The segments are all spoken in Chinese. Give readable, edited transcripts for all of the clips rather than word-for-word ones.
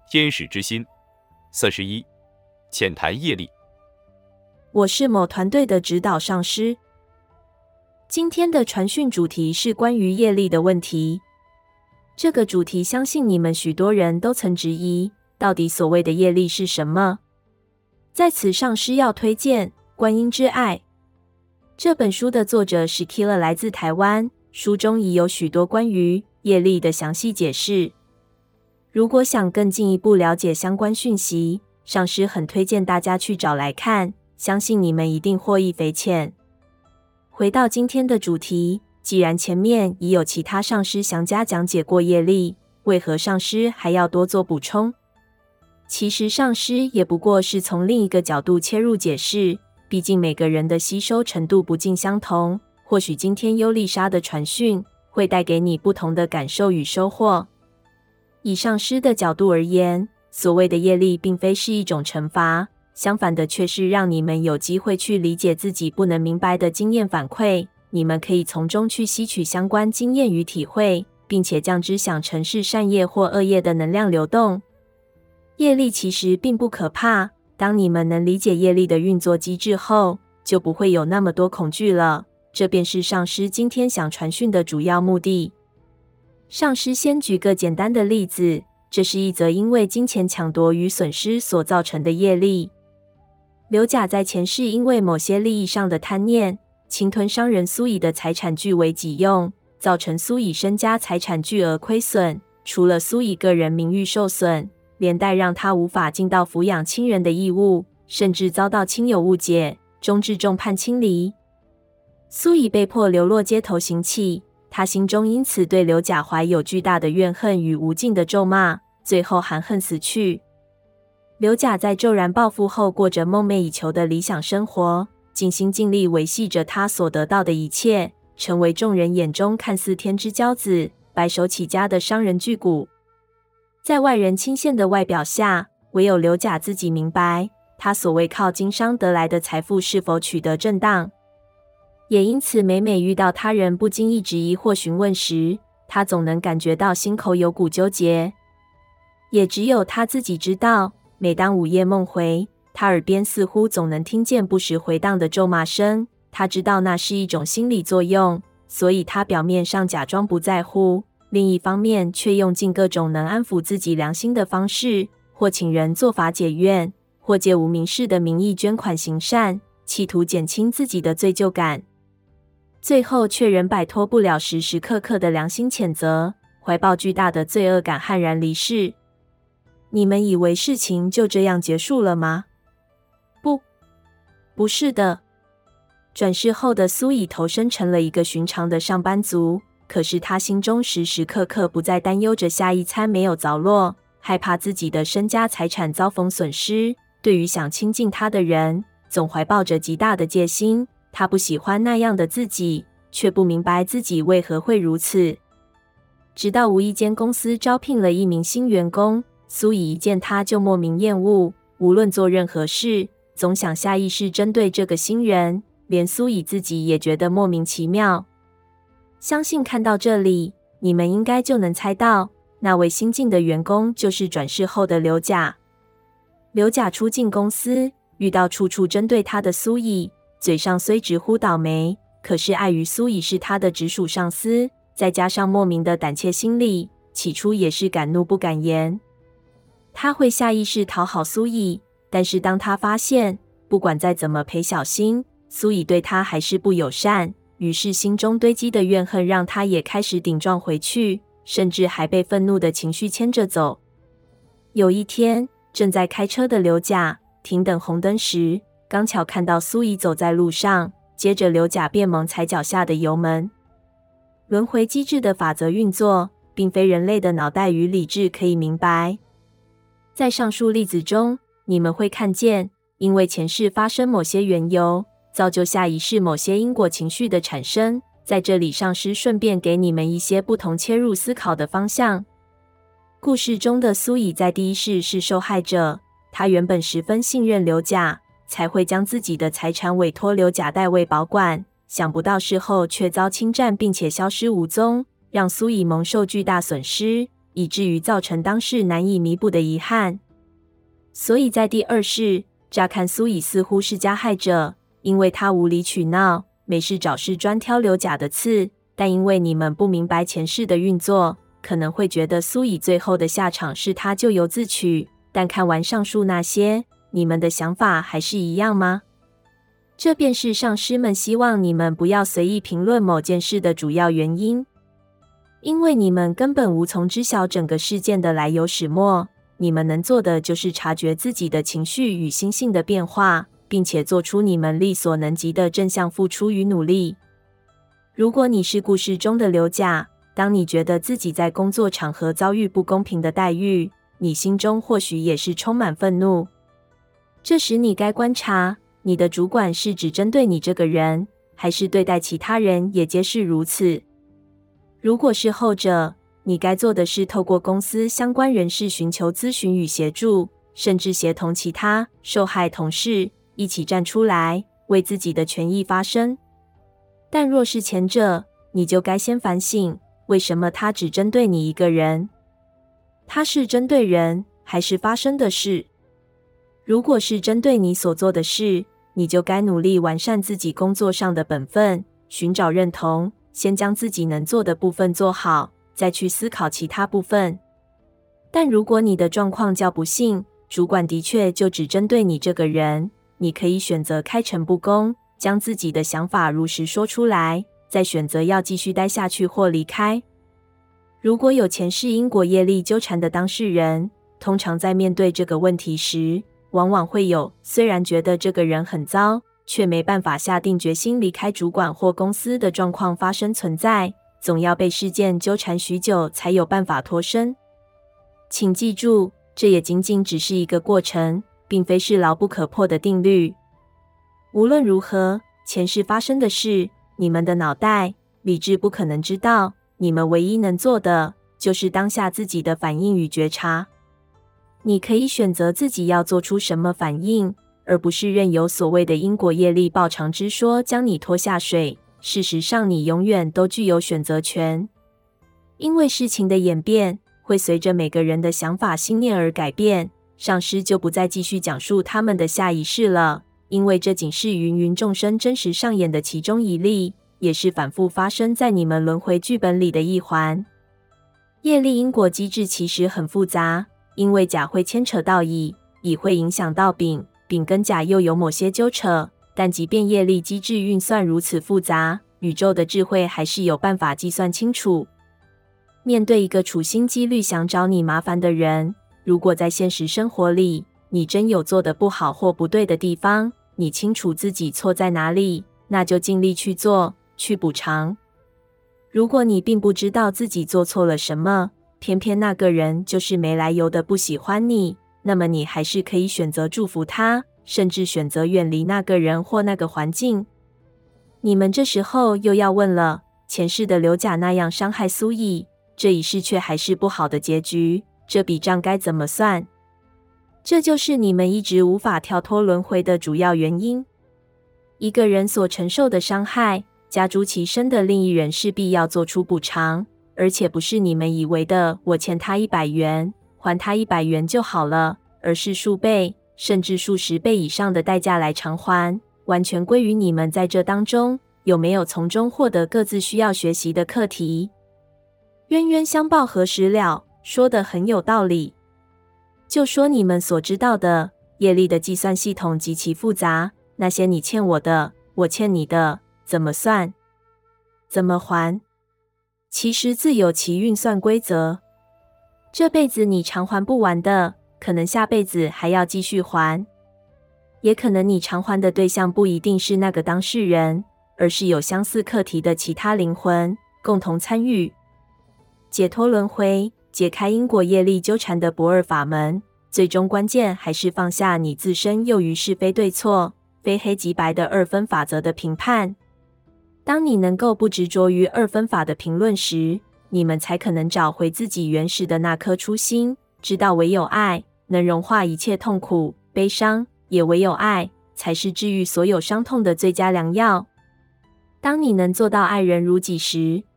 天使之心。41. 浅谈业力。 我是某团队的指导上师。今天的传讯主题是关于业力的问题。这个主题相信你们许多人都曾质疑，到底所谓的业力是什么？在此上师要推荐《观音之爱》这本书的作者史基勒来自台湾，书中已有许多关于业力的详细解释。如果想更进一步了解相关讯息，上师很推荐大家去找来看，相信你们一定获益匪浅。回到今天的主题，既然前面已有其他上师详加讲解过业力，为何上师还要多做补充？其实上师也不过是从另一个角度切入解释，毕竟每个人的吸收程度不尽相同，或许今天优丽莎的传讯会带给你不同的感受与收获。以上师的角度而言，所谓的业力并非是一种惩罚，相反的却是让你们有机会去理解自己不能明白的经验反馈，你们可以从中去吸取相关经验与体会，并且将之想成是善业或恶业的能量流动。业力其实并不可怕，当你们能理解业力的运作机制后，就不会有那么多恐惧了，这便是上师今天想传讯的主要目的。上师先举个简单的例子，这是一则因为金钱抢夺与损失所造成的业力。刘甲在前世因为某些利益上的贪念，侵吞商人苏乙的财产据为己用，造成苏乙身家财产巨额亏损，除了苏乙个人名誉受损，连带让他无法尽到抚养亲人的义务，甚至遭到亲友误解，终至众叛亲离。苏乙被迫流落街头行乞，他心中因此对刘甲怀有巨大的怨恨与无尽的咒骂，最后含恨死去。刘甲在骤然暴富后，过着梦寐以求的理想生活，尽心尽力维系着他所得到的一切，成为众人眼中看似天之骄子、白手起家的商人巨贾。在外人倾羡的外表下，唯有刘甲自己明白，他所谓靠经商得来的财富是否取得正当。也因此每每遇到他人不经意质疑或询问时，他总能感觉到心口有股纠结。也只有他自己知道，每当午夜梦回，他耳边似乎总能听见不时回荡的咒骂声，他知道那是一种心理作用，所以他表面上假装不在乎，另一方面却用尽各种能安抚自己良心的方式，或请人做法解怨，或借无名氏的名义捐款行善，企图减轻自己的罪疚感。最后却仍摆脱不了时时刻刻的良心谴责，怀抱巨大的罪恶感悍然离世。你们以为事情就这样结束了吗？不是的。转世后的苏乙投身成了一个寻常的上班族，可是他心中时时刻刻不再担忧着下一餐没有着落，害怕自己的身家财产遭逢损失，对于想亲近他的人，总怀抱着极大的戒心。他不喜欢那样的自己，却不明白自己为何会如此。直到无意间公司招聘了一名新员工，苏乙一见他就莫名厌恶，无论做任何事，总想下意识针对这个新人，连苏乙自己也觉得莫名其妙。相信看到这里，你们应该就能猜到，那位新进的员工就是转世后的刘甲。刘甲初进公司，遇到处处针对他的苏乙，嘴上虽直呼倒霉，可是碍于苏乙是他的直属上司，再加上莫名的胆怯心理，起初也是敢怒不敢言。他会下意识讨好苏乙，但是当他发现，不管再怎么陪小心，苏乙对他还是不友善，于是心中堆积的怨恨让他也开始顶撞回去，甚至还被愤怒的情绪牵着走。有一天，正在开车的刘甲停等红灯时，刚巧看到苏乙走在路上，接着刘甲便猛踩脚下的油门。轮回机制的法则运作，并非人类的脑袋与理智可以明白。在上述例子中，你们会看见，因为前世发生某些缘由，造就下一世某些因果情绪的产生。在这里，上师顺便给你们一些不同切入思考的方向。故事中的苏乙在第一世是受害者，他原本十分信任刘甲，才会将自己的财产委托刘甲代为保管，想不到事后却遭侵占并且消失无踪，让苏乙蒙受巨大损失。 以至于造成当事难以弥补的遗憾。所以在第二世，乍看苏以似乎是加害者，因为他无理取闹，没事找事专挑流甲的刺，但因为你们不明白前世的运作，可能会觉得苏以最后的下场是他咎由自取。但看完上述那些，你们的想法还是一样吗？这便是上师们希望你们不要随意评论某件事的主要原因，因为你们根本无从知晓整个事件的来由始末。你们能做的就是察觉自己的情绪与心性的变化，并且做出你们力所能及的正向付出与努力。如果你是故事中的流甲，当你觉得自己在工作场合遭遇不公平的待遇，你心中或许也是充满愤怒。这时你该观察，你的主管是只针对你这个人，还是对待其他人也皆是如此？如果是后者，你该做的是透过公司相关人士寻求咨询与协助，甚至协同其他受害同事一起站出来，为自己的权益发声。但若是前者，你就该先反省，为什么他只针对你一个人？他是针对人，还是发生的事？如果是针对你所做的事，你就该努力完善自己工作上的本分，寻找认同，先将自己能做的部分做好，再去思考其他部分。但如果你的状况较不幸，主管的确就只针对你这个人，你可以选择开诚布公，将自己的想法如实说出来，再选择要继续待下去或离开。如果有前世因果业力纠缠的当事人，通常在面对这个问题时，往往会有虽然觉得这个人很糟，却没办法下定决心离开主管或公司的状况发生存在，总要被事件纠缠许久才有办法脱身。请记住，这也仅仅只是一个过程，并非是牢不可破的定律。无论如何，前世发生的事，你们的脑袋、理智不可能知道，你们唯一能做的，就是当下自己的反应与觉察。你可以选择自己要做出什么反应，而不是任由所谓的因果业力报偿之说将你拖下水。事实上，你永远都具有选择权，因为事情的演变会随着每个人的想法心念而改变。上师就不再继续讲述他们的下一世了，因为这仅是芸芸众生真实上演的其中一例，也是反复发生在你们轮回剧本里的一环。业力因果机制其实很复杂，因为甲会牵扯到乙，乙会影响到丙，丙跟甲又有某些纠扯。但即便业力机制运算如此复杂，宇宙的智慧还是有办法计算清楚。面对一个处心积虑想找你麻烦的人，如果在现实生活里，你真有做得不好或不对的地方，你清楚自己错在哪里，那就尽力去做，去补偿。如果你并不知道自己做错了什么，偏偏那个人就是没来由的不喜欢你，那么你还是可以选择祝福他，甚至选择远离那个人或那个环境。你们这时候又要问了，前世的刘甲那样伤害苏乙，这一世却还是不好的结局，这笔账该怎么算？这就是你们一直无法跳脱轮回的主要原因。一个人所承受的伤害，加诸其身的另一人势必要做出补偿，而且不是你们以为的我欠他100元，还他100元就好了，而是数倍甚至数十倍以上的代价来偿还，完全归于你们在这当中有没有从中获得各自需要学习的课题。冤冤相报何时了，说得很有道理。就说你们所知道的业力的计算系统极其复杂，那些你欠我的，我欠你的，怎么算？怎么还？其实自有其运算规则。这辈子你偿还不完的，可能下辈子还要继续还。也可能你偿还的对象不一定是那个当事人，而是有相似课题的其他灵魂共同参与。解脱轮回，解开因果业力纠缠的不二法门，最终关键还是放下你自身囿于是非对错、非黑即白的二分法则的评判。当你能够不执着于二分法的评论时，你们才可能找回自己原始的那颗初心，知道唯有爱能融化一切痛苦、悲伤，也唯有爱才是治愈所有伤痛的最佳良药。当你能做到爱人如己时，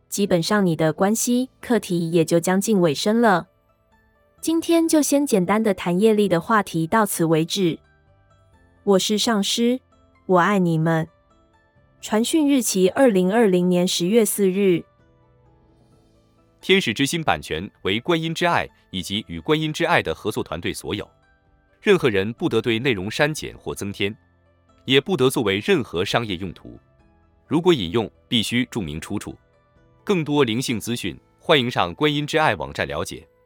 基本上你的关系课题也就将近尾声了。今天就先简单的谈业力的话题到此为止。我是上师，我爱你们。传讯日期2020年10月4日。 天使之心版权为观音之爱以及与观音之爱的合作团队所有，任何人不得对内容删减或增添，也不得作为任何商业用途。如果引用，必须注明出处。更多灵性资讯，欢迎上观音之爱网站了解。